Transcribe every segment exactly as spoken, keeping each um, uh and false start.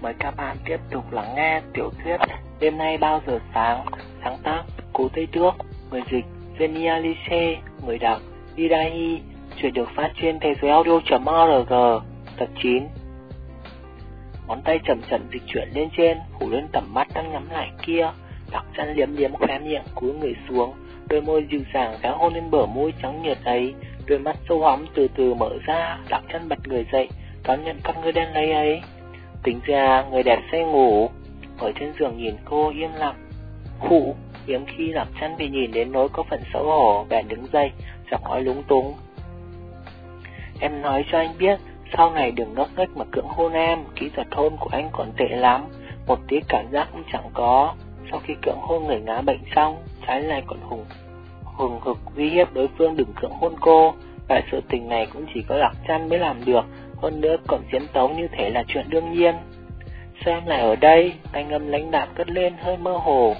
Mời các bạn tiếp tục lắng nghe tiểu thuyết Đêm nay bao giờ sáng, sáng tác Cố Tây Tước, người dịch Jenny Alice, người đọc Idahi. Chuyện được phát trên thế giới audio chấm org. Tập chín. Ngón tay chậm chậm dịch chuyển lên trên, phủ lên tầm mắt đang nhắm lại kia. Lạc Trăn liếm liếm khóe miệng, cúi người xuống, đôi môi dịu dàng khẽ hôn lên bờ môi trắng nhợt ấy. Đôi mắt sâu hóm từ từ mở ra. Lạc Trăn bật người dậy, đón nhận con người đen lấy ấy. Tính ra người đẹp say ngủ. Ở trên giường nhìn cô im lặng. Khụ, hiếm khi Lạc Trăn bị nhìn đến nỗi có phần xấu hổ, bèn đứng dậy, giọng nói lúng túng. Em nói cho anh biết, sau này đừng ngốc nghếch mà cưỡng hôn em. Kỹ thuật hôn của anh còn tệ lắm, một tí cảm giác cũng chẳng có. Sau khi cưỡng hôn người ngã bệnh xong, trái lại còn hùng hùng hực uy hiếp đối phương đừng cưỡng hôn cô. Loại sự tình này cũng chỉ có Lạc Trăn mới làm được. Hơn nữa còn diễn tấu như thế là chuyện đương nhiên. Sao em lại ở đây? Thanh âm lãnh đạm cất lên hơi mơ hồ.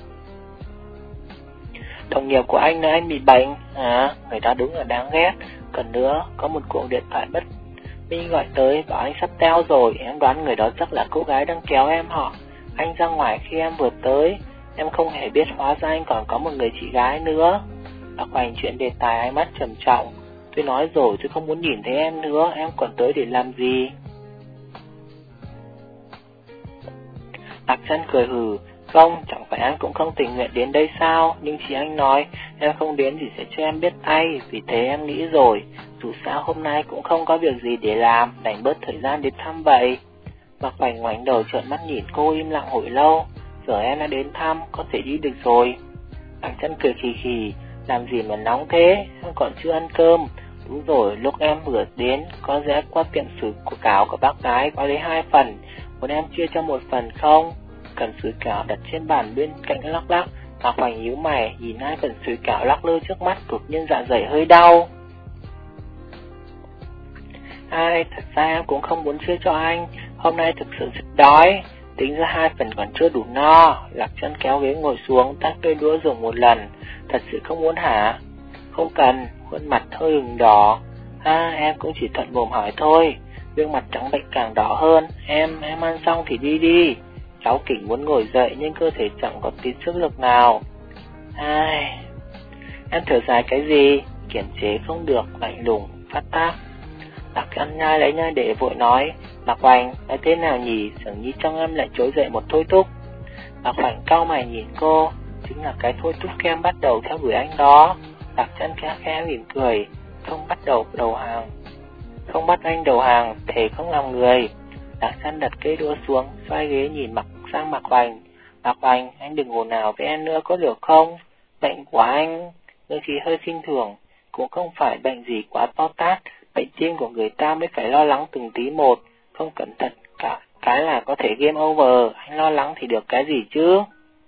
Đồng nghiệp của anh nói anh bị bệnh. À, người ta đúng là đáng ghét. Cần nữa, có một cuộc điện thoại bất minh gọi tới bảo anh sắp teo rồi. Em đoán người đó chắc là cô gái đang kéo em họ. Anh ra ngoài khi em vừa tới. Em không hề biết hóa ra anh còn có một người chị gái nữa. Lạc Hoành chuyện đề tài, ánh mắt trầm trọng. Tôi nói rồi tôi không muốn nhìn thấy em nữa. Em còn tới để làm gì? Lạc Trăn cười hừ. Không, chẳng phải anh cũng không tình nguyện đến đây sao? Nhưng chị anh nói em không đến thì sẽ cho em biết tay. Vì thế em nghĩ rồi, dù sao hôm nay cũng không có việc gì để làm, đành bớt thời gian đến thăm vậy. Lạc Hoành ngoảnh đầu trợn mắt nhìn cô im lặng hồi lâu. Giờ em đã đến thăm, có thể đi được rồi. Lạc Trăn cười khì khì. Làm gì mà nóng thế, em còn chưa ăn cơm. Đúng rồi, lúc em vừa đến, có rẽ qua tiệm sủi cảo của bác gái, có lấy hai phần. Muốn em chia cho một phần không? Cần sủi cảo đặt trên bàn bên cạnh lắc lắc. Lạc Hoành nhíu mày, nhìn hai phần sủi cảo lắc lư trước mắt, đột nhiên dạ dày hơi đau. Ai, thật ra em cũng không muốn chia cho anh. Hôm nay thực sự rất đói. Tính ra hai phần còn chưa đủ no. Lạc Trăn kéo ghế ngồi xuống, tắt cây đũa dùng một lần. Thật sự không muốn hả? Không cần, khuôn mặt hơi ửng đỏ. À, em cũng chỉ thuận mồm hỏi thôi. Gương mặt trắng bệnh càng đỏ hơn. Em, em ăn xong thì đi đi. Cháu Kỉnh muốn ngồi dậy nhưng cơ thể chẳng có tí sức lực nào. Ai... Em thở dài cái gì? Kiềm chế không được, lạnh lùng, phát tác. Lạc Trăn nhai lấy nhai để vội nói. Lạc Hoành, nói thế nào nhỉ? Dường như trong em lại trỗi dậy một thôi thúc. Lạc Hoành cau mày nhìn cô. Chính là cái thôi thúc kem bắt đầu theo đuổi anh đó. Lạc Trăn khẽ khẽ mỉm cười. Không bắt đầu đầu hàng. Không bắt anh đầu hàng, thề không làm người. Lạc Trăn đặt cây đũa xuống, xoay ghế nhìn mặt sang Lạc Hoành. Lạc Hoành, anh đừng ồn ào với em nữa có được không? Bệnh của anh, đôi khi hơi khinh thường, cũng không phải bệnh gì quá to tát. Bệnh tim của người ta mới phải lo lắng từng tí một. Không cẩn thận cả cái là có thể game over. Anh lo lắng thì được cái gì chứ?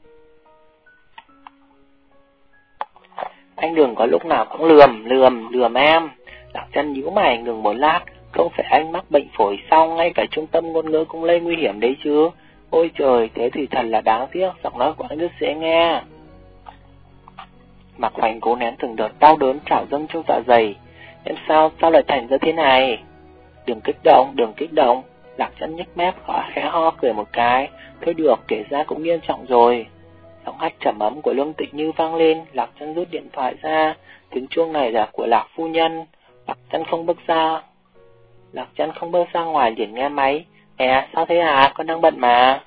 Anh đừng có lúc nào cũng lườm, lườm, lườm em. Lạc Trăn nhíu mày ngừng một lát. Không phải anh mắc bệnh phổi xong, ngay cả trung tâm ngôn ngữ cũng lây nguy hiểm đấy chứ. Ôi trời, thế thì thật là đáng tiếc. Giọng nói của anh rất dễ nghe. Lạc Hoành cố nén từng đợt đau đớn trào dâng trong dạ dày. Em sao, sao lại thành ra thế này? Đừng kích động, đừng kích động. Lạc Trăn nhếch mép khỏi khẽ ho cười một cái. Thôi được, kể ra cũng nghiêm trọng rồi. Giọng hát trầm ấm của Lương Tịch Như vang lên. Lạc Trăn rút điện thoại ra. Tiếng chuông này là của Lạc phu nhân. Lạc Trăn không bước ra. Lạc Trăn không bước ra ngoài liền nghe máy. Nè, sao thế à? Con đang bận mà.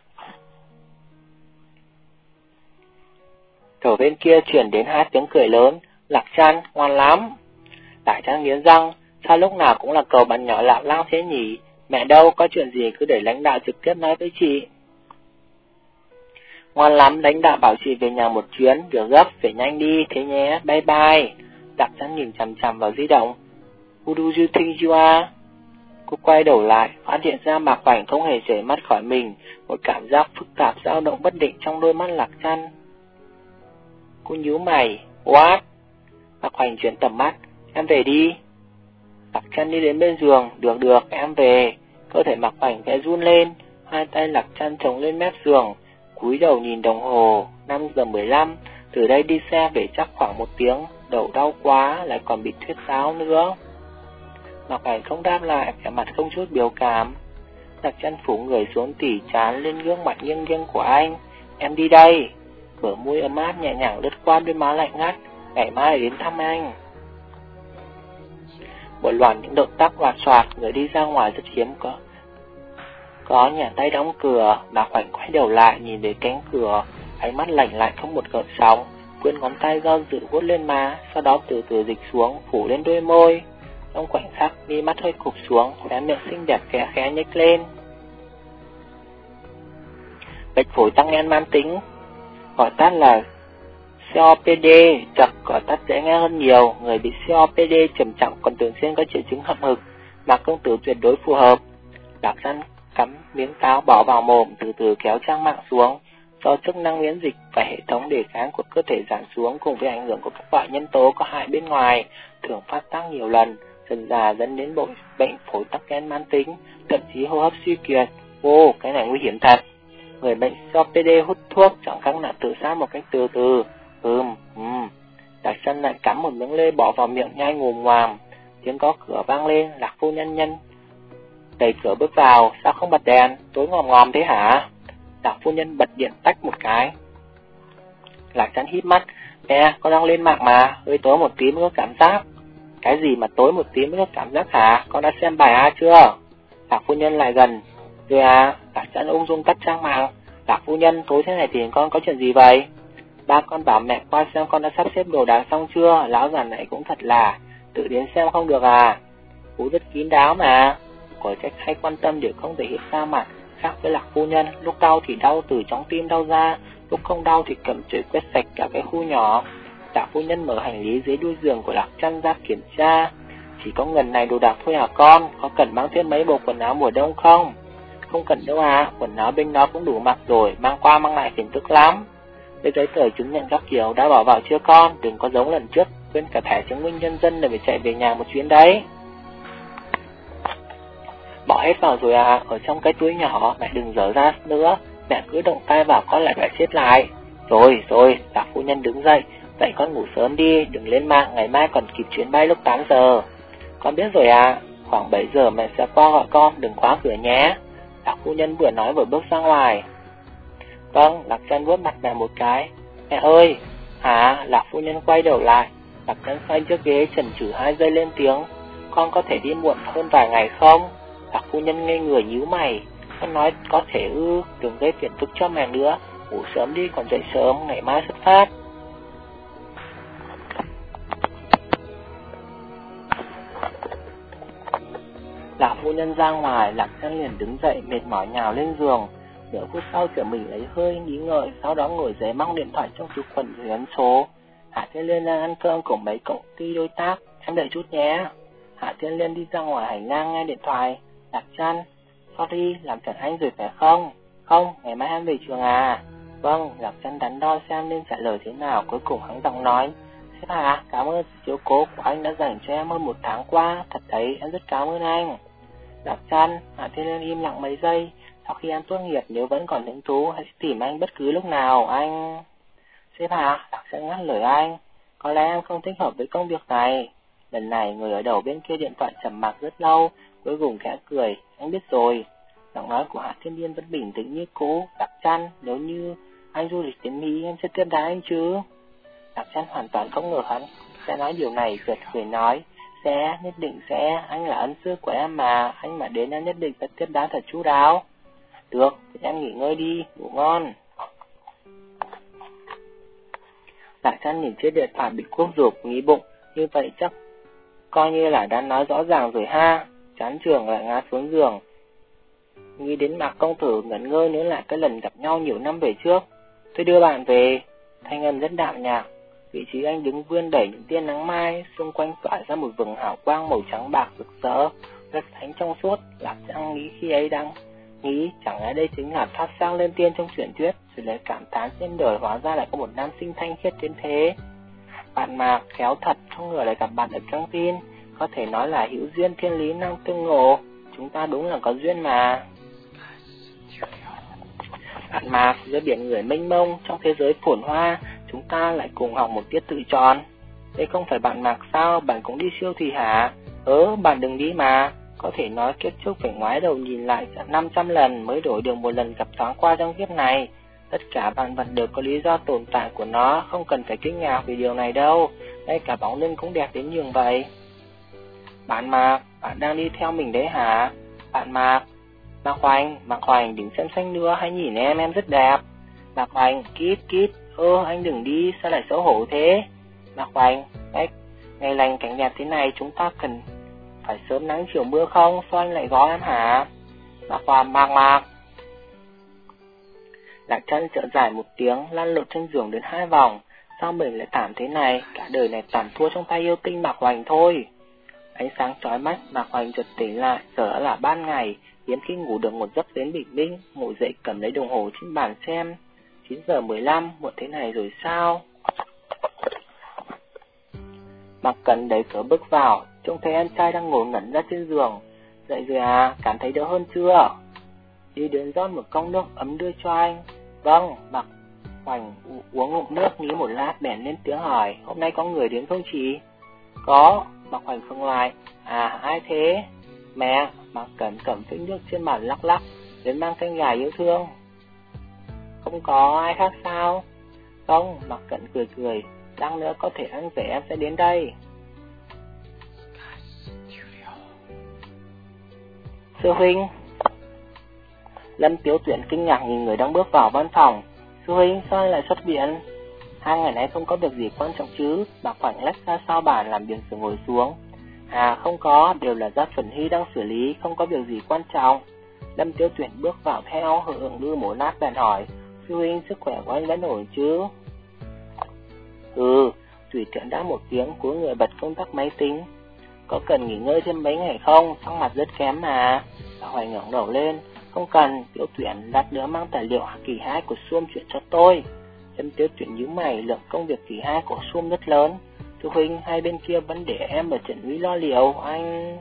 Ở bên kia chuyển đến hai tiếng cười lớn. Lạc Trăn, ngoan lắm. Lạc Trăn nghiến răng. Sao lúc nào cũng là cầu bạn nhỏ Lạc Lang thế nhỉ? Mẹ đâu, có chuyện gì cứ để lãnh đạo trực tiếp nói với chị. Ngoan lắm, lãnh đạo bảo chị về nhà một chuyến. Việc gấp, phải nhanh đi, thế nhé, bye bye. Lạc Trăn nhìn chằm chằm vào di động. Who do you think you are? Cô quay đầu lại, phát hiện ra Mạc Hoành không hề rời mắt khỏi mình. Một cảm giác phức tạp dao động bất định trong đôi mắt Lạc Trăn. Cô nhíu mày. What? Mạc Hoành chuyển tầm mắt. Em về đi. Lạc Trăn đi đến bên giường. Được được, em về. Cơ thể Mạc Hoành khẽ run lên. Hai tay Lạc Trăn chống lên mép giường. Cúi đầu nhìn đồng hồ. Năm giờ mười lăm. Từ đây đi xe về chắc khoảng một tiếng. Đầu đau quá, lại còn bị thuyết giáo nữa. Mạc Hoành không đáp lại, vẻ mặt không chút biểu cảm. Lạc Chân phủ người xuống tỉ trán lên gương mặt nghiêng nghiêng của anh. Em đi đây. Bờ môi ấm áp nhẹ nhàng lướt qua đôi má lạnh ngắt. Ngày mai đến thăm anh. Một loạt những động tác loạt soạt, người đi ra ngoài rất hiếm có. Có nhà tay đóng cửa, bà Khoảnh quay đầu lại nhìn về cánh cửa, ánh mắt lạnh lạnh không một gợn sóng, vươn ngón tay do dự vuốt lên má, sau đó từ từ dịch xuống, phủ lên đôi môi. Trong khoảnh khắc, mi mắt hơi cụp xuống, khóe miệng xinh đẹp khẽ khẽ nhếch lên. Bệnh phổi tắc nghẽn mãn tính, gọi tắt là xê o pê đê, chật gọi tắt dễ nghe hơn nhiều. Người bị xê o pê đê trầm trọng còn thường xuyên có triệu chứng hậm hực, mặc công tử tuyệt đối phù hợp. Lạc Chân cắm miếng táo bỏ vào mồm, từ từ kéo trang mạng xuống. Do chức năng miễn dịch và hệ thống đề kháng của cơ thể giảm xuống cùng với ảnh hưởng của các loại nhân tố có hại bên ngoài thường phát tác nhiều lần, dần dà dẫn đến bộ bệnh phổi tắc nghẽn mãn tính, thậm chí hô hấp suy kiệt. Ô, cái này nguy hiểm thật. Người bệnh xê o pê đê hút thuốc chẳng khác nào tự sát một cách từ từ. Ừm, ừm. Lạc Chân lại cắm một miếng lê bỏ vào miệng nhai ngùm ngoàm. Tiếng có cửa vang lên, Lạc phu nhân nhân đẩy cửa bước vào. Sao không bật đèn? Tối ngòm ngòm thế hả? Lạc phu nhân bật điện tách một cái. Lạc Chân híp mắt. Nè, con đang lên mạng mà, hơi tối một tí mới có cảm giác. Cái gì mà tối một tí mới có cảm giác hả? Con đã xem bài A chưa? Lạc phu nhân lại gần. Rồi à? Lạc Chân ung dung tắt trang mạng. Lạc phu nhân, tối thế này thì con có chuyện gì vậy? Ba con bảo mẹ qua xem con đã sắp xếp đồ đạc xong chưa. Lão già này cũng thật là tự đến xem không được à? Bố rất kín đáo mà. Có trách hay quan tâm để không thể hiện ra mặt. Khác với Lạc phu nhân, lúc đau thì đau từ trong tim đau ra, lúc không đau thì cầm chổi quét sạch cả cái khu nhỏ. Lạc phu nhân mở hành lý dưới đuôi giường của Lạc Chân ra kiểm tra. Chỉ có ngần này đồ đạc thôi à con? Có cần mang thêm mấy bộ quần áo mùa đông không? Không cần đâu à, quần áo bên đó cũng đủ mặc rồi, mang qua mang lại phiền tức lắm. Cái giấy tờ chứng nhận các kiểu đã bảo vào chưa con? Đừng có giống lần trước quên cả thẻ chứng minh nhân dân để phải chạy về nhà một chuyến đấy. Bỏ hết vào rồi à, ở trong cái túi nhỏ, mẹ đừng dở ra nữa, mẹ cứ động tay vào con lại phải xếp lại. Rồi, rồi, Lạc phu nhân đứng dậy, vậy con ngủ sớm đi, đừng lên mạng, ngày mai còn kịp chuyến bay lúc tám giờ. Con biết rồi à, khoảng bảy giờ mẹ sẽ qua gọi con, đừng khóa cửa nhé. Lạc phu nhân vừa nói vừa bước ra ngoài. Vâng, Lạc Chân vuốt mặt mẹ một cái. Mẹ ơi, hả? Lạc phu nhân quay đầu lại. Lạc Chân xoay chiếc ghế chần chừ hai giây lên tiếng. Con có thể đi muộn hơn vài ngày không? Lạc phu nhân ngây người nhíu mày. Con nói có thể ư, đừng gây phiền phức cho mẹ nữa. Ngủ sớm đi còn dậy sớm, ngày mai xuất phát. Lạc phu nhân ra ngoài, Lạc Chân liền đứng dậy mệt mỏi nhào lên giường. Nửa phút sau trở mình lấy hơi nghĩ ngợi, sau đó ngồi dậy móc điện thoại trong túi quần rồi ấn số. Hạ Thiên Liên đang ăn cơm cùng mấy công ty đối tác, em đợi chút nhé. Hạ Thiên Liên đi ra ngoài hành lang nghe điện thoại. Lạc Chân, sorry, làm phiền anh rồi phải không? Không, ngày mai em về trường à? Vâng, Lạc Chân đắn đo xem nên trả lời thế nào, cuối cùng hắn giọng nói. Sếp à, cảm ơn chiếu cố của anh đã dành cho em hơn một tháng qua, thật đấy, em rất cảm ơn anh. Lạc Chân, Hạ Thiên Liên im lặng mấy giây. Sau khi em tốt nghiệp nếu vẫn còn hứng thú, hãy tìm anh bất cứ lúc nào, anh... Sếp à, Lạc Chân ngắt lời anh. Có lẽ em không thích hợp với công việc này. Lần này người ở đầu bên kia điện thoại trầm mặc rất lâu, cuối cùng khẽ cười. Anh biết rồi. Giọng nói của Hạ Thiên Liên vẫn bình tĩnh như cũ. Lạc Chân, nếu như anh du lịch đến Mỹ em sẽ tiếp đái anh chứ? Lạc Chân hoàn toàn không ngờ hắn sẽ nói điều này, chợt cười nói. Sẽ, nhất định sẽ, anh là ân sư của em mà, anh mà đến em nhất định sẽ tiếp đái thật chu đáo. Được, thì em nghỉ ngơi đi, ngủ ngon. Lạc Chân nhìn chiếc điện thoại bị cuốc rụp, nghĩ bụng, như vậy chắc coi như là đã nói rõ ràng rồi ha. Chán trường lại ngã xuống giường. Nghĩ đến Mạc công tử ngẩn ngơ nhớ lại cái lần gặp nhau nhiều năm về trước. Tôi đưa bạn về. Thanh âm rất đạm nhạc. Vị trí anh đứng vươn đẩy những tia nắng mai, xung quanh tỏa ra một vầng hào quang màu trắng bạc rực rỡ, rất thánh trong suốt. Lạc Chân nghĩ khi ấy đang nghĩ chẳng lẽ đây chính là thoát sang lên tiên trong truyền thuyết, rồi lại cảm thán trên đời hóa ra lại có một nam sinh thanh khiết đến thế. Bạn Mạc khéo thật, không ngờ lại gặp bạn ở căng tin, có thể nói là hữu duyên thiên lý năng tương ngộ, chúng ta đúng là có duyên mà. Bạn Mạc, giữa biển người mênh mông, trong thế giới phồn hoa, chúng ta lại cùng học một tiết tự chọn. Đây không phải bạn Mạc sao, bạn cũng đi siêu thị hả? Ớ, bạn đừng đi mà. Có thể nói kiếp trước phải ngoái đầu nhìn lại năm trăm lần mới đổi được một lần gặp thoáng qua trong kiếp này. Tất cả vạn vật đều có lý do tồn tại của nó, không cần phải kinh ngạc vì điều này đâu. Ngay cả bóng lưng cũng đẹp đến nhường vậy. Bạn Mạc, bạn đang đi theo mình đấy hả? Bạn Mạc, Mạc Hoành, Mạc Hoành đừng xem xanh nữa, hãy nhìn em, em rất đẹp. Mạc Hoành, Kít, Kít, ơ anh đừng đi, sao lại xấu hổ thế? Mạc Hoành, Ếch, ngày lành cảnh đẹp thế này chúng ta cần phải sớm nắng chiều mưa không? Sao anh lại gói em hả? Mạc Hoành, Mạc Mạc. Lạc Chân trợ dài một tiếng, lăn lộn trên giường đến hai vòng. Sao mình lại thảm thế này? Cả đời này toàn thua trong tay yêu tinh Mạc Hoành thôi. Ánh sáng chói mắt, Mạc Hoành chợt tỉnh lại. Giờ đã là ban ngày, hiếm khi ngủ được một giấc đến bình minh. Ngủ dậy cầm lấy đồng hồ trên bàn xem. chín giờ mười lăm, muộn thế này rồi sao? Mạc Cẩn đẩy cửa bước vào, trông thấy anh trai đang ngồi ngẩn ra trên giường. Dậy rồi à, cảm thấy đỡ hơn chưa? Đi đến rót một cốc nước ấm đưa cho anh. Vâng, Mạc Hoành uống ngụm nước nghĩ một lát bèn lên tiếng hỏi, hôm nay có người đến không chị? Có, Mạc Hoành không lại. À, ai thế? Mẹ, Mạc Cẩn cầm phích nước trên bàn lắc lắc, đến mang canh gà yêu thương. Không có ai khác sao? Không, Mạc Cẩn cười cười, lát nữa có thể anh về em sẽ đến đây. Sư huynh. Lâm Tiếu Tuyển kinh ngạc nhìn người đang bước vào văn phòng. Sư huynh, sao anh lại xuất viện? Hai ngày nay không có việc gì quan trọng chứ? Mạc Hoành lách ra sau bàn làm việc rồi ngồi xuống. À không có, đều là do Chuẩn Hy đang xử lý, không có việc gì quan trọng. Lâm Tiếu Tuyển bước vào theo hưởng đưa một lát bèn hỏi, sư huynh sức khỏe của anh vẫn ổn chứ? Ừ, Thủy Tuyển đã một tiếng cúi người bật công tắc máy tính. Có cần nghỉ ngơi thêm mấy ngày không? Sắc mặt rất kém mà. Mạc Hoành ngẩng đầu lên. Không cần, Tiếu Tuyển lát nữa mang tài liệu kỳ hai của Xuông chuyện cho tôi. Lâm Tiếu Tuyển nhíu mày, lượng công việc kỳ hai của Xuông rất lớn. Sư huynh, hai bên kia vẫn để em ở Trần Huy lo liệu, anh...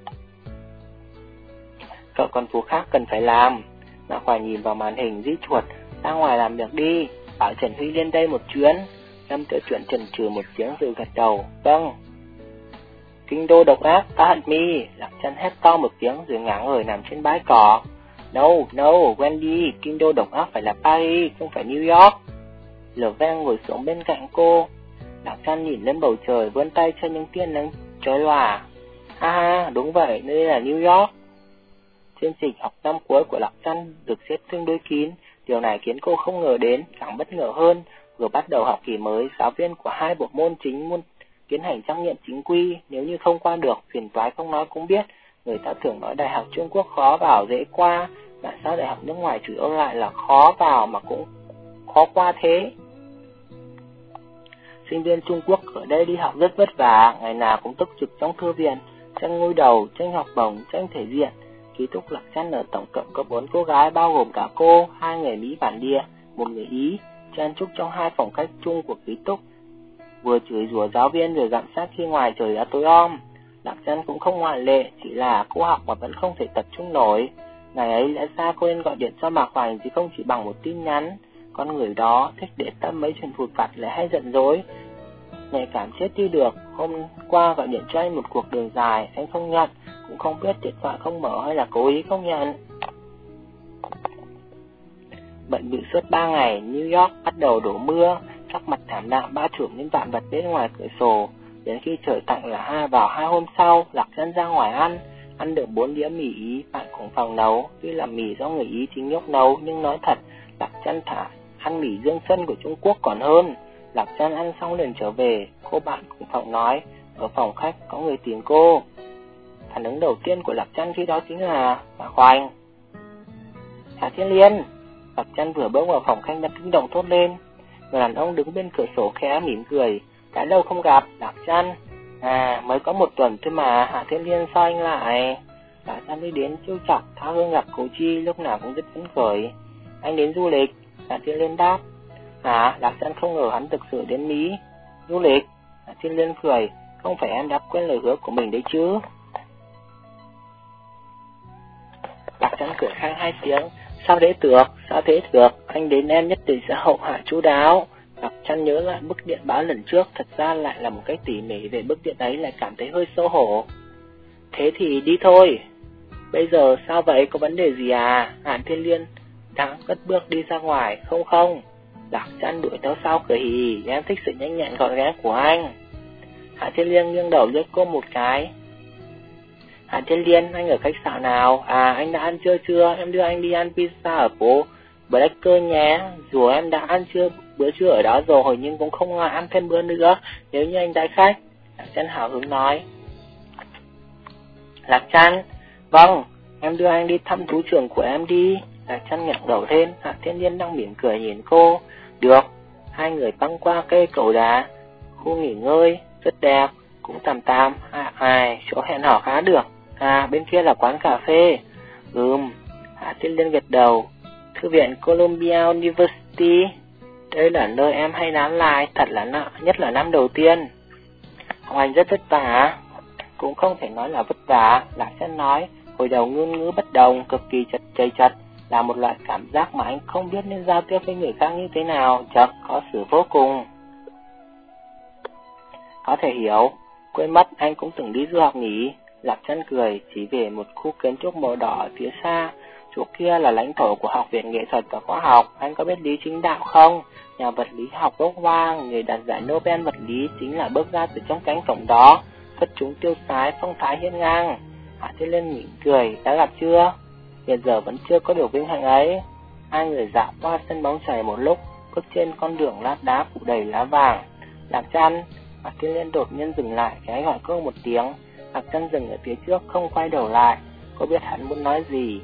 Cậu còn vụ khác cần phải làm. Mạc Hoành nhìn vào màn hình di chuột, ra ngoài làm việc đi, bảo Trần Huy lên đây một chuyến. Lâm Tiếu Tuyển chần chừ một tiếng rồi gật đầu, vâng. Kinh đô độc ác, ta hận mi. Lạc Chân hét to một tiếng rồi ngả người nằm trên bãi cỏ. No, no, Wendy, kinh đô độc ác phải là Paris, không phải New York. Lở Vang ngồi xuống bên cạnh cô. Lạc Chân nhìn lên bầu trời, vươn tay cho những tia nắng chói lòa. Ha ha, đúng vậy, nơi là New York. Chương trình học năm cuối của Lạc Chân được xếp tương đối kín. Điều này khiến cô không ngờ đến, càng bất ngờ hơn. Vừa bắt đầu học kỳ mới, giáo viên của hai bộ môn chính muốn tiến hành trắc nghiệm chính quy. Nếu như không qua được, phiền toái không nói cũng biết. Người ta thường nói đại học Trung Quốc khó vào dễ qua, mà sao đại học nước ngoài chủ yếu lại là khó vào mà cũng khó qua thế? Sinh viên Trung Quốc ở đây đi học rất vất vả, ngày nào cũng túc trực trong thư viện, tranh ngôi đầu, tranh học bổng, tranh thể diện. Ký túc Lạc Chân ở tổng cộng có bốn cô gái bao gồm cả cô, hai người Mỹ bản địa, một người Ý, chen chúc trong hai phòng khách chung của ký túc. Vừa chửi rủa giáo viên rồi gặm sát khi ngoài trời đã tối om. Lạc Chân cũng không ngoại lệ, chỉ là cô học mà vẫn không thể tập trung nổi. Ngày ấy lẽ ra cô nên gọi điện cho Mạc Hoành chứ không chỉ bằng một tin nhắn. Con người đó thích để tâm mấy chuyện phụt vặt lại hay giận dỗi, nhạy cảm chết đi được. Hôm qua gọi điện cho anh một cuộc đường dài, anh không nhận, cũng không biết điện thoại không mở hay là cố ý không nhận. Bận bịu suốt ba ngày, New York bắt đầu đổ mưa, sắc mặt thảm đạm bao trùm những vạn vật bên ngoài cửa sổ. Đến khi trời tạnh là hai vào hai hôm sau, Lạc Chân ra ngoài ăn, ăn được bốn đĩa mì Ý, bạn cùng phòng nấu. Tuy là mì do người Ý chính nhóc nấu, nhưng nói thật, Lạc Chân thả ăn mì Dương Xuân của Trung Quốc còn hơn. Lạc Chân ăn xong liền trở về, cô bạn cùng phòng nói, ở phòng khách có người tìm cô. Phản ứng đầu tiên của Lạc Chân khi đó chính là Mạc Hoành. Hà Thiên Liên. Lạc Chân vừa bước vào phòng khách đã kinh động thốt lên. Người đàn ông đứng bên cửa sổ khẽ mỉm cười. Đã lâu không gặp, Lạc Chân. À, mới có một tuần thôi mà, Hạ Thiên Liên sao anh lại? Lạc Chân đi đến trêu chọc, Tha Hương gặp cô Chi lúc nào cũng rất phấn khởi. Anh đến du lịch, Hạ Thiên Liên đáp. Hả? Lạc Chân không ngờ hắn thực sự đến Mỹ. Du lịch? Hạ Thiên Liên cười. Không phải em đã quên lời hứa của mình đấy chứ? Lạc Chân cười khang hai tiếng. Sao thế được? Sao thế được? Anh đến em nhất định sẽ hậu hạ chu đáo. Lạc Chân nhớ lại bức điện báo lần trước, thật ra lại là một cách tỉ mỉ về bức điện ấy, lại cảm thấy hơi xấu hổ. Thế thì đi thôi. Bây giờ sao vậy, có vấn đề gì à? Hạ Thiên Liên đang cất bước đi ra ngoài. Không không. Lạc Trăn đuổi theo sau cười hì hì, em thích sự nhanh nhẹn gọn gẽ của anh. Hạ Thiên Liên nghiêng đầu liếc cô một cái. Hạ Thiên Liên, anh ở khách sạn nào? À, anh đã ăn trưa chưa? Em đưa anh đi ăn pizza ở phố Blacker nhé. Dù em đã ăn trưa bữa trưa ở đó rồi, nhưng cũng không ngại ăn thêm bữa nữa nếu như anh đãi khách. Lạc Trăn hào hứng nói. Lạc Trăn, vâng, em đưa anh đi thăm thú trưởng của em đi. Lạc Trăn ngẩng đầu lên. Hạ Thiên Liên đang mỉm cười nhìn cô. Được. Hai người băng qua cây cầu đá. Khu nghỉ ngơi rất đẹp, cũng tạm tạm. À, à, chỗ hẹn hò khá được. À, bên kia là quán cà phê. Ừm. Hạ Thiên Liên gật đầu. Thư viện Columbia University. Đây là nơi em hay nán lại, thật là nợ, nhất là năm đầu tiên. Học hành rất vất vả. Cũng không thể nói là vất vả. Lạc Trăn nói. Hồi đầu ngôn ngữ bất đồng, cực kỳ chật chây chật, là một loại cảm giác mà anh không biết nên giao tiếp với người khác như thế nào, chật, khó xử vô cùng. Có thể hiểu, quên mất anh cũng từng đi du học nhỉ. Lạc Trăn cười, chỉ về một khu kiến trúc màu đỏ ở phía xa. Chỗ kia là lãnh thổ của Học viện Nghệ thuật và Khoa học. Anh có biết Lý Chính Đạo không? Nhà vật lý học gốc Hoa, người đạt giải Nobel vật lý chính là bước ra từ trong cánh cổng đó. Xuất chúng tiêu sái, phong thái hiên ngang. Hạ Thiên Liên mỉm cười, đã gặp chưa? Hiện giờ vẫn chưa có điều vinh hạnh ấy. Hai người dạo qua sân bóng chày một lúc, bước trên con đường lát đá phủ đầy lá vàng. Lạc Trăn. Hạ Thiên Liên đột nhiên dừng lại, cái gọi cô một tiếng. Lạc Trăn dừng ở phía trước, không quay đầu lại. Cô biết hắn muốn nói gì.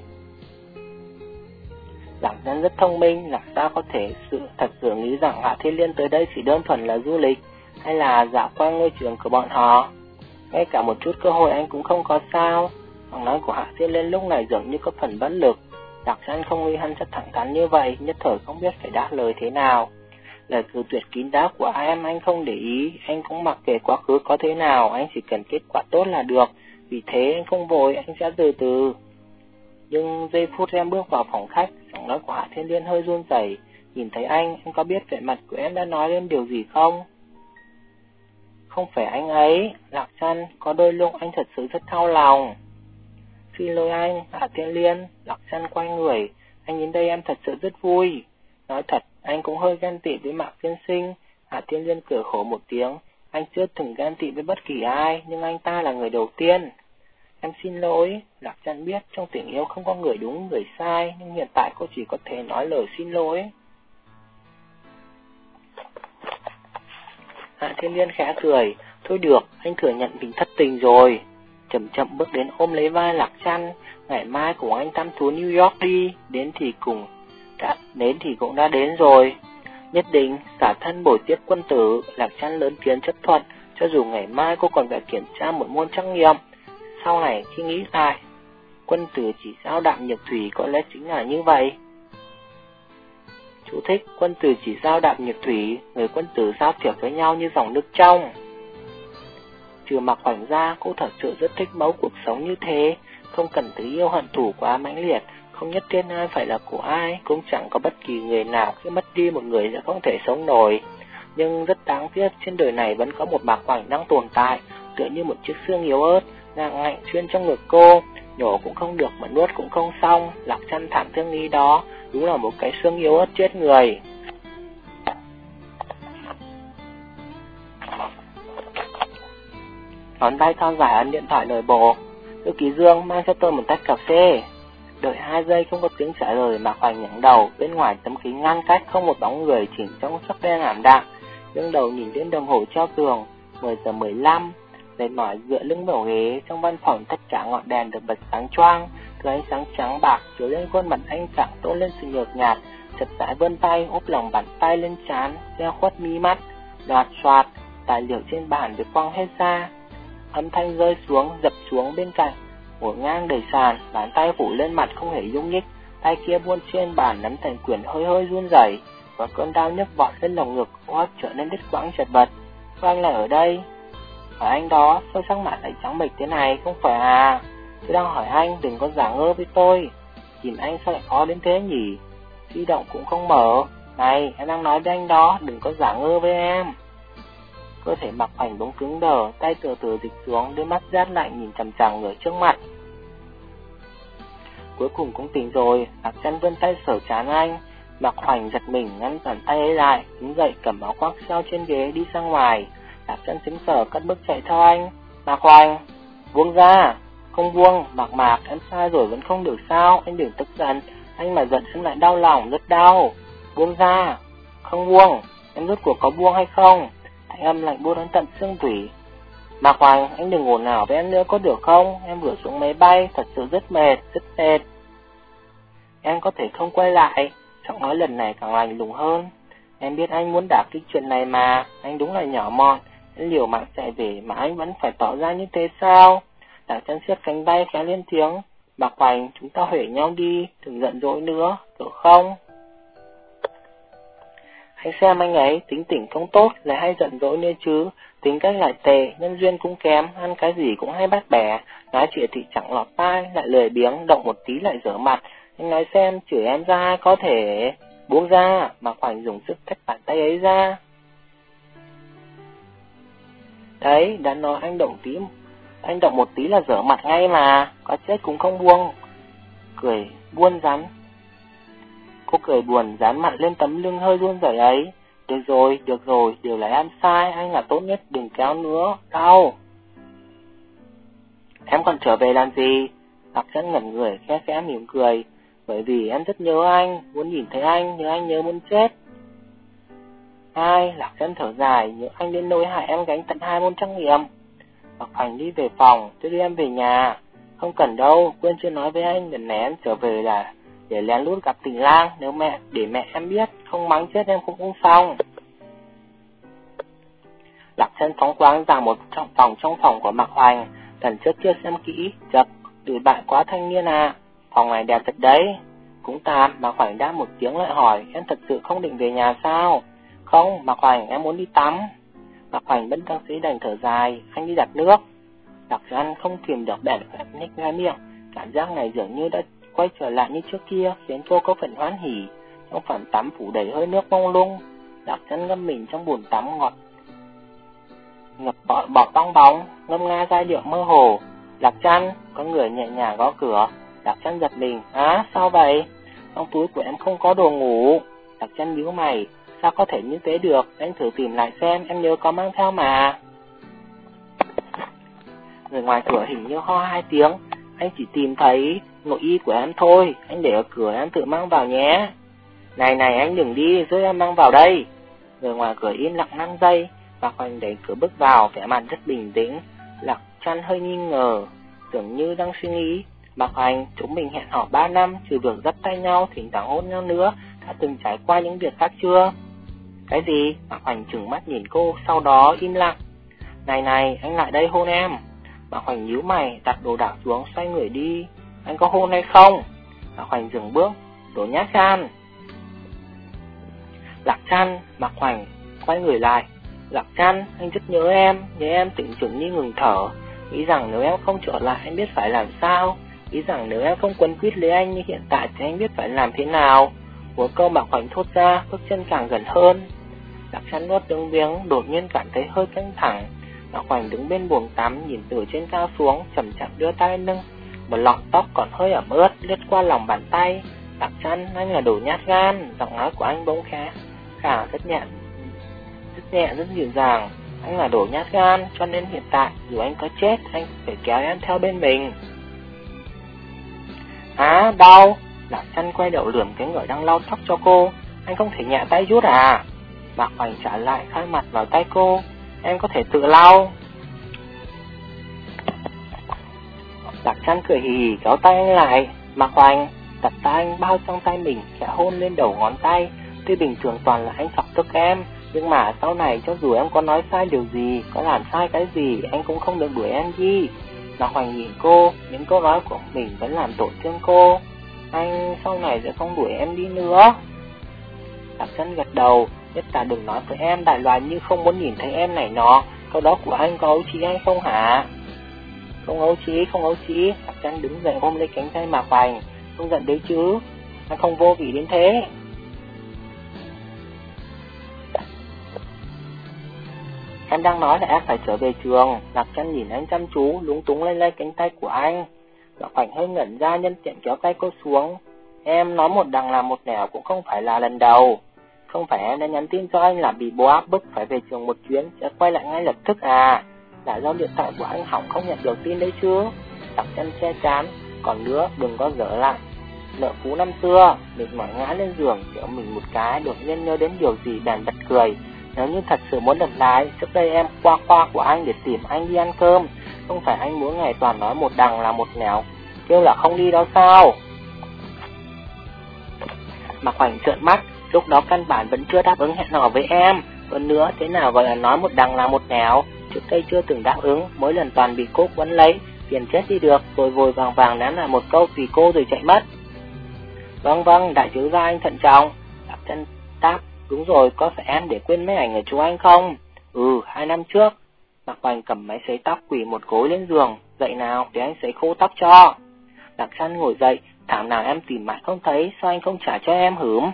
Lạc Trăn rất thông minh, làm sao có thể sự thật sự nghĩ rằng Hạ Thiên Liên tới đây chỉ đơn thuần là du lịch, hay là dạo qua ngôi trường của bọn họ. Ngay cả một chút cơ hội anh cũng không có sao. Giọng nói của Hạ Thiên Liên lúc này dường như có phần bất lực. Lạc Trăn không nghĩ hắn rất thẳng thắn như vậy, nhất thời không biết phải đáp lời thế nào. Lời cự tuyệt kín đáo của em anh không để ý, anh cũng mặc kệ quá khứ có thế nào, anh chỉ cần kết quả tốt là được. Vì thế anh không vội, anh sẽ từ từ. Nhưng giây phút em bước vào phòng khách, giọng nói của Hạ Thiên Liên hơi run rẩy. Nhìn thấy anh, anh có biết vẻ mặt của em đã nói lên điều gì không? Không phải anh ấy, Lạc Trăn, có đôi lúc anh thật sự rất đau lòng. Xin lỗi anh, Hạ Thiên Liên. Lạc Trăn quay người, anh nhìn đây em thật sự rất vui. Nói thật, anh cũng hơi ghen tị với Mạc tiên sinh. Hạ Thiên Liên cười khổ một tiếng. Anh chưa từng ghen tị với bất kỳ ai, nhưng anh ta là người đầu tiên. Em xin lỗi. Lạc Trăn biết trong tình yêu không có người đúng người sai, nhưng hiện tại cô chỉ có thể nói lời xin lỗi. Hạ Thiên Liên khẽ cười. Thôi được, anh thừa nhận mình thất tình rồi. Chậm chậm bước đến ôm lấy vai Lạc Trăn. Ngày mai cùng anh thăm thú New York đi. Đến thì cùng đã, đến thì cũng đã đến rồi. Nhất định xả thân bồi tiếp quân tử. Lạc Trăn lớn tiếng chấp thuận, cho dù ngày mai cô còn phải kiểm tra một môn trắc nghiệm. Sau này khi nghĩ lại, quân tử chỉ sao đạm nhược thủy có lẽ chính là như vậy. Chú thích: quân tử chỉ sao đạm nhược thủy, người quân tử giao thiệp với nhau như dòng nước trong. Trừ Mạc Hoành ra, cô thật sự rất thích mẫu cuộc sống như thế, không cần thứ yêu hận thù quá mãnh liệt, không nhất thiết ai phải là của ai, cũng chẳng có bất kỳ người nào khi mất đi một người sẽ không thể sống nổi. Nhưng rất đáng tiếc, trên đời này vẫn có một Mạc Hoành đang tồn tại, tựa như một chiếc xương yếu ớt, nặng ngạnh xuyên trong ngực cô, nhổ cũng không được mà nuốt cũng không xong. Lạc Trăn thảm thương nghĩ đó, đúng là một cái xương yếu ớt chết người. Ngón tay thon dài ấn điện thoại nội bộ. Thư ký Dương, mang cho tôi một tách cà phê. Đợi hai giây không có tiếng trả lời, Mạc Hoành ngẩng đầu. Bên ngoài tấm kính ngăn cách không một bóng người, chìm trong sắc đen ảm đạm. Dương đầu nhìn đến đồng hồ treo tường. Mười giờ mười lăm. Mệt mỏi dựa lưng vào ghế. Trong văn phòng tất cả ngọn đèn được bật sáng choang. Thứ ánh sáng trắng bạc chiếu lên khuôn mặt anh Trạng tôn lên sự nhợt nhạt. Chật rãi vươn tay úp lòng bàn tay lên trán, che khuất mí mắt. Loạt xoạt, tài liệu trên bàn được quăng hết ra. Âm thanh rơi xuống, dập xuống bên cạnh, ngổn ngang đầy sàn, bàn tay phủ lên mặt không hề nhúc nhích, tay kia buôn trên bàn nắm thành quyển hơi hơi run rẩy, và cơn đau nhức vọt lên lồng ngực, hô hấp trở nên đứt quãng chật vật. Sao anh lại ở đây? Hỏi anh đó, sao sắc mặt lại trắng bệch thế này, không phải à? Tôi đang hỏi anh, đừng có giả ngơ với tôi. Nhìn anh sao lại khó đến thế nhỉ? Di động cũng không mở. Này, em đang nói với anh đó, đừng có giả ngơ với em. Cơ thể Mạc Hoành bỗng cứng đờ, tay từ từ dịch xuống, đôi mắt rát lạnh nhìn chằm chằm người trước mặt. cuối cùng cũng tỉnh rồi. Lạc Chân vươn tay sờ trán anh. Mạc Hoành giật mình ngăn cản tay ấy lại, đứng dậy cầm áo khoác treo trên ghế đi ra ngoài. Lạc Chân sững sờ cất bước chạy theo anh. Mạc Hoành, buông ra. Không buông. Mạc Mạc, em sai rồi vẫn không được sao? Anh đừng tức giận. Anh mà giận em lại đau lòng, rất đau. Buông ra. Không buông. Em rốt cuộc có buông hay không? Thanh âm lạnh buốt đến tận xương tủy. Mạc Hoành, anh đừng ồn ào với em nữa có được không? Em vừa xuống máy bay, thật sự rất mệt, rất mệt. Em có thể không quay lại. Giọng nói lần này càng lạnh lùng hơn. Em biết anh muốn đả kích chuyện này mà. Anh đúng là nhỏ mọn. Anh liều mạng chạy về mà anh vẫn phải tỏ ra như thế sao? Lạc Chân siết cánh tay khẽ lên tiếng. Mạc Hoành, chúng ta huể nhau đi, đừng giận dỗi nữa, được không? Anh xem anh ấy, tính tình không tốt, lại hay giận dỗi nữa chứ. Tính cách lại tệ, nhân duyên cũng kém, ăn cái gì cũng hay bắt bẻ. Nói chuyện thì chẳng lọt tai, lại lười biếng, động một tí lại dở mặt. Anh nói xem, chửi em ra có thể... Buông ra. Mạc Hoành dùng sức tách bàn tay ấy ra. Đấy, đã nói anh động tí, anh động một tí là dở mặt ngay mà, có chết cũng không buông. Cười buồn rắn. Cô cười buồn dán mặt lên tấm lưng hơi run rẩy ấy. Được rồi, được rồi, đều là em sai, anh là tốt nhất, đừng kéo nữa, đau. Em còn trở về làm gì? Lạc Chân ngẩn người, khẽ khẽ mỉm cười. Bởi vì em rất nhớ anh, muốn nhìn thấy anh, nhớ anh nhớ muốn chết. Ai, Lạc Chân thở dài, nhớ anh đến nỗi hại em gánh tận hai môn trắc nghiệm. Mạc Hoành đi về phòng, tôi đưa em về nhà. Không cần đâu, quên chưa nói với anh, lần này em trở về là để lén lút gặp Tình Lang, nếu mẹ, để mẹ em biết, không mắng chết em cũng không xong. Lạc Chân phóng khoáng vào một trong phòng trong phòng của Mạc Hoành, lần trước chưa xem kỹ, chật, tụi bạn quá thanh niên à, phòng này đẹp thật đấy. Cũng tạm. Mạc Hoành đáp một tiếng lại hỏi, em thật sự không định về nhà sao? Không, Mạc Hoành, em muốn đi tắm. Mạc Hoành bất đắc dĩ đành thở dài, anh đi đặt nước. Lạc Chân không kìm được bèn nhếch mép miệng, cảm giác này dường như đã quay trở lại như trước kia, khiến cô có phần hoan hỉ. Trong phòng tắm phủ đầy hơi nước mông lung, Lạc Chân ngâm mình trong bồn tắm ngọt ngập bọt bọt bong bóng, ngâm nga giai điệu mơ hồ. Lạc Chân, có người nhẹ nhàng gõ cửa. Lạc Chân giật mình, á, sao vậy? Trong túi của em không có đồ ngủ. Lạc Chân nhíu mày, sao có thể như thế được? Anh thử tìm lại xem, em nhớ có mang theo mà. Người ngoài cửa hình như ho hai tiếng. Anh chỉ tìm thấy nội y của em thôi, anh để ở cửa, em tự mang vào nhé. Này này, anh đừng đi, giúp em mang vào đây. Người ngoài cửa im lặng năm giây. Mạc Hoành đẩy cửa bước vào, vẻ mặt rất bình tĩnh. Lạc Chân hơi nghi ngờ, tưởng như đang suy nghĩ. Mạc Hoành, chúng mình hẹn hò ba năm, trừ việc dắt tay nhau, thỉnh thoảng hôn nhau nữa, đã từng trải qua những việc khác chưa? Cái gì? Mạc Hoành trừng mắt nhìn cô, sau đó im lặng. Này này, anh lại đây hôn em. Mạc Hoành nhíu mày, đặt đồ đạc xuống, xoay người đi. Anh có hôn hay không? Mạc Hoành dừng bước, đồ nhát gan. Lạc Chân, Mạc Hoành quay người lại. Lạc Chân, anh rất nhớ em, nhớ em tỉnh chừng như ngừng thở. Nghĩ rằng nếu em không trở lại anh biết phải làm sao. Nghĩ rằng nếu em không quấn quýt lấy anh như hiện tại thì anh biết phải làm thế nào. Một câu Mạc Hoành thốt ra, bước chân càng gần hơn. Lạc Chân nuốt nước miếng, đột nhiên cảm thấy hơi căng thẳng. Mạc Hoành đứng bên buồng tắm, nhìn từ trên cao xuống, chậm chậm đưa tay nâng một lọn tóc còn hơi ẩm ướt lướt qua lòng bàn tay. Lạc Chân, anh là đồ nhát gan. Giọng nói của anh bỗng khẽ khả rất nhẹ, rất nhẹ, rất dịu dàng. Anh là đồ nhát gan, cho nên hiện tại dù anh có chết, anh phải kéo em theo bên mình. Á, đau. Lạc Chân quay đầu lườm cái người đang lau tóc cho cô. Anh không thể nhẹ tay chút à? Mạc Hoành trả lại, khai mặt vào tay cô. Em có thể tự lau. Lạc Chân cười hì hì kéo tay anh lại. Mạc Hoành đặt tay anh bao trong tay mình, khẽ hôn lên đầu ngón tay. Tuy bình thường toàn là anh chọc tức em, nhưng mà sau này cho dù em có nói sai điều gì, có làm sai cái gì, anh cũng không được đuổi em đi. Mạc Hoành nhìn cô, những câu nói của mình vẫn làm tổn thương cô. Anh sau này sẽ không đuổi em đi nữa. Lạc Chân gật đầu, nhất là đừng nói với em đại loại như không muốn nhìn thấy em này nọ. Câu đó của anh có ấu trĩ hay không hả? Không ấu trĩ, không ấu trĩ. Lạc Chân đứng dậy ôm lấy cánh tay Mạc Hoành. Không giận đấy chứ, anh không vô vị đến thế. Em đang nói là em phải trở về trường. Lạc Chân nhìn anh chăm chú, lúng túng lay lay cánh tay của anh. Ngọc Hoành hơi ngẩn ra, nhân tiện kéo tay cô xuống. Em nói một đằng làm một nẻo cũng không phải là lần đầu. Không phải em đã nhắn tin cho anh là bị bố áp bức phải về trường một chuyến, sẽ quay lại ngay lập tức à? Là do điện thoại của anh hỏng không nhận được tin đấy chứ? Lạc Chân che chán. Còn nữa, đừng có dở lại nợ phú năm xưa. Mình mỏi ngã lên giường, kiểu mình một cái, đột nhiên nhớ đến điều gì bèn bật cười. Nếu như thật sự muốn đập lại, trước đây em qua khoa của anh để tìm anh đi ăn cơm. Không phải anh mỗi ngày toàn nói một đằng là một nẻo, kêu là không đi đó sao? Mạc Hoành trợn mắt. Lúc đó căn bản vẫn chưa đáp ứng hẹn hò với em. Hơn nữa, thế nào gọi là nói một đằng là một nẻo? Trước đây chưa từng đáp ứng, mỗi lần toàn bị cô quấn lấy, tiền chết đi được, rồi vội vàng vàng ném lại một câu vì cô rồi chạy mất. Vâng vâng, đại thiếu gia anh thận trọng. Lạc Chân đáp. Đúng rồi, có phải em để quên mấy ảnh ở chú anh không? Ừ, hai năm trước. Mạc Hoành cầm máy sấy tóc quỳ một gối lên giường. Dậy nào, để anh sấy khô tóc cho. Lạc Chân ngồi dậy. Thảm nào em tìm mãi không thấy, sao anh không trả cho em hửm?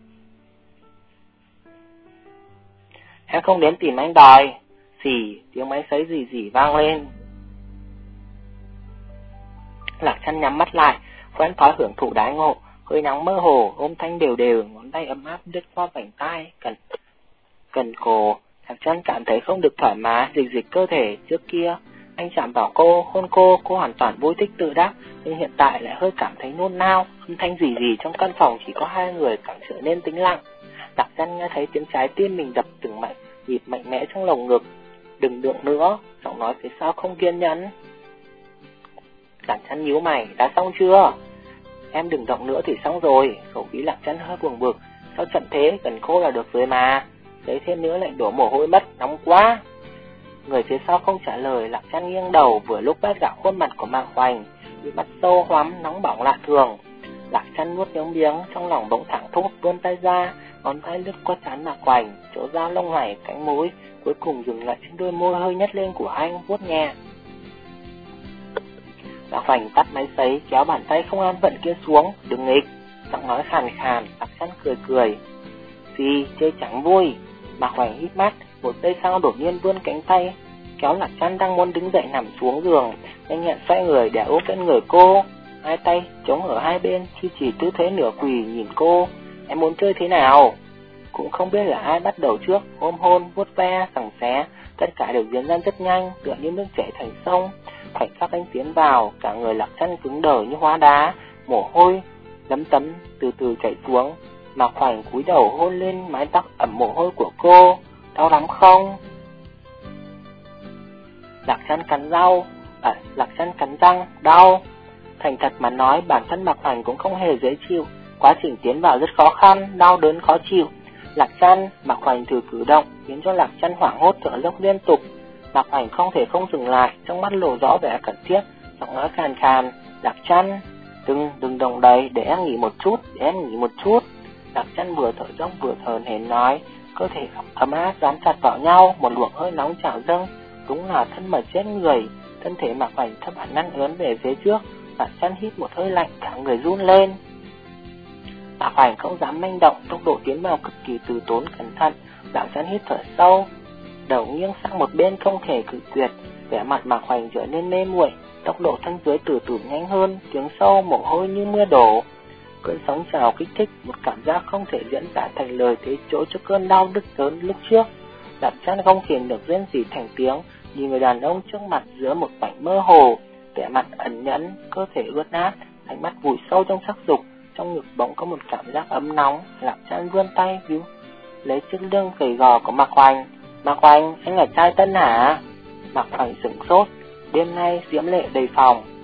Em không đến tìm anh đòi. Xì, tiếng máy sấy rì rì vang lên. Lạc Chân nhắm mắt lại, quen thói hưởng thụ đái ngộ. Hơi nắng mơ hồ, ôm thanh đều đều, ngón tay ấm áp đứt qua vành tai, cần cần cổ. Lạc Chân cảm thấy không được thoải mái, dịch dịch cơ thể. Trước kia anh chạm vào cô, hôn cô, cô hoàn toàn vui thích tự đắc, nhưng hiện tại lại hơi cảm thấy nôn nao. Âm thanh gì gì trong căn phòng chỉ có hai người càng trở nên tĩnh lặng. Lạc Chân nghe thấy tiếng trái tim mình đập từng mạnh, nhịp mạnh mẽ trong lồng ngực. Đừng đượng nữa, giọng nói phía sau không kiên nhẫn. Lạc Chân nhíu mày, đã xong chưa? Em đừng động nữa thì xong rồi. Khẩu khí Lạc Chân hơi buồn bực. Sao chậm thế, gần khô là được rồi mà. Đấy thêm nữa lại đổ mồ hôi mất, nóng quá. Người phía sau không trả lời. Lạc Chân nghiêng đầu, vừa lúc bắt gặp khuôn mặt của Mạc Hoành, bị mắt sâu hoắm, nóng bỏng lạ thường. Lạc Chân nuốt nước miếng, trong lòng bỗng thẳng thốt, vươn tay ra, ngón tay lướt qua trán Mạc Hoành, chỗ da lông mày, cánh mũi, cuối cùng dừng lại trên đôi môi hơi nhếch lên của anh, vuốt nhẹ. Mạc Hoành tắt máy sấy, kéo bàn tay không an phận kia xuống. Đừng nghịch. Giọng nói khàn khàn. Lạc Chân cười cười. Gì, chơi chẳng vui. Mạc Hoành hít mắt. Một giây sau đột nhiên vươn cánh tay, kéo Lạc Chân đang muốn đứng dậy nằm xuống giường, nhanh nhẹn xoay người để ôm lên người cô. Hai tay chống ở hai bên, duy trì tư thế nửa quỳ nhìn cô. Em muốn chơi thế nào? Cũng không biết là ai bắt đầu trước. Ôm hôn, vuốt ve, sằng xé, tất cả đều diễn ra rất nhanh, tựa như nước chảy thành sông. Khoảnh khắc anh tiến vào, cả người Lạc Chân cứng đờ như hóa đá, mồ hôi lấm tấm từ từ chảy xuống. Mạc Hoành cúi đầu hôn lên mái tóc ẩm mồ hôi của cô. Đau lắm không? Lạc Chân cắn răng, à, Lạc Chân cắn răng, đau. Thành thật mà nói, bản thân Mạc Hoành cũng không hề dễ chịu. Quá trình tiến vào rất khó khăn, đau đớn khó chịu. Lạc Chân, Mạc Hoành thử cử động, khiến cho Lạc Chân hoảng hốt thở dốc liên tục. Mạc Hoành không thể không dừng lại, trong mắt lộ rõ vẻ cẩn thiết, giọng nói khàn khàn. Lạc Chân, đừng, đừng động đậy, để em nghỉ một chút, để em nghỉ một chút. Lạc Chân vừa thở dốc vừa thở hổn hển, cơ thể ấm áp dán chặt vào nhau, một luồng hơi nóng trào dâng, đúng là thân mật chết người. Thân thể Mạc Hoành thấp hẳn năn ớn về phía trước. Lạc Chân hít một hơi lạnh, cả người run lên. Mạc Hoành không dám manh động, tốc độ tiến vào cực kỳ từ tốn cẩn thận. Lạc Chân hít thở sâu, đầu nghiêng sang một bên không thể cự tuyệt. Vẻ mặt Mạc Hoành trở nên mê muội, tốc độ thân dưới từ từ nhanh hơn, tiếng sâu mồ hôi như mưa đổ. Cơn sóng trào kích thích, một cảm giác không thể diễn tả thành lời thế chỗ cho cơn đau đứt lớn lúc trước. Lạc Chân không kìm được rên rỉ thành tiếng, nhìn người đàn ông trước mặt giữa một mảnh mơ hồ, vẻ mặt ẩn nhẫn, cơ thể ướt át, ánh mắt vùi sâu trong sắc dục, trong ngực bỗng có một cảm giác ấm nóng. Lạc Chân vươn tay víu lấy chiếc lưng gầy gò của Mạc Hoành. Mạc Hoành, anh là trai tân hả? Mạc Hoành sửng sốt, đêm nay diễm lệ đầy phòng.